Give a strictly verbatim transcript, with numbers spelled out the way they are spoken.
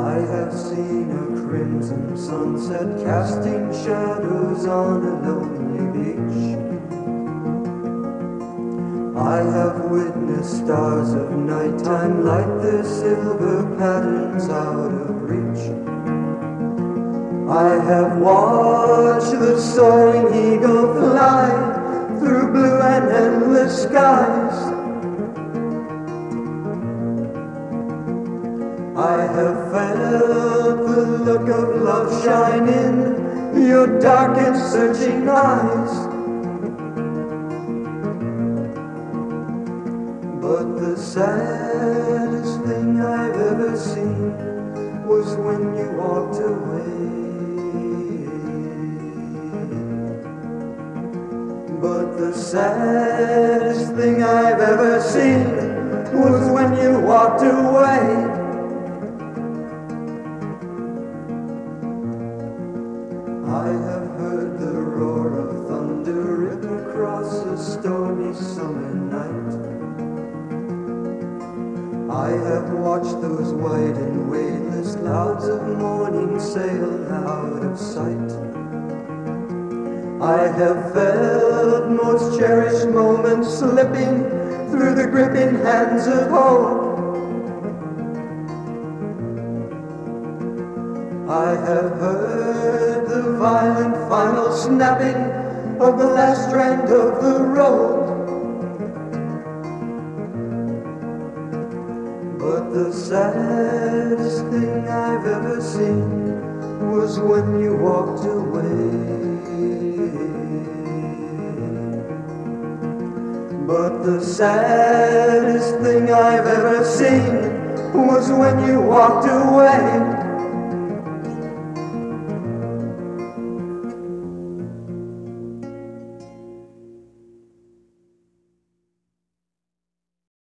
I have seen a crimson sunset casting shadows on a lonely beach. I have witnessed stars of nighttime light their silver patterns out of reach. I have watched the soaring eagle fly through blue and endless skies. I have felt the look of love shine in your dark and searching eyes. But the saddest thing I've ever seen was when you walked away. But the saddest thing I've ever seen was when you walked away. I have heard the roar of thunder rip across a stormy summer night. I have watched those white and weightless clouds of morning sail out of sight. I have felt most cherished moments slipping through the gripping hands of hope. I have heard the violent final snapping of the last strand of the rope. But the saddest thing I've ever seen was when you walked away. But the saddest thing I've ever seen was when you walked away.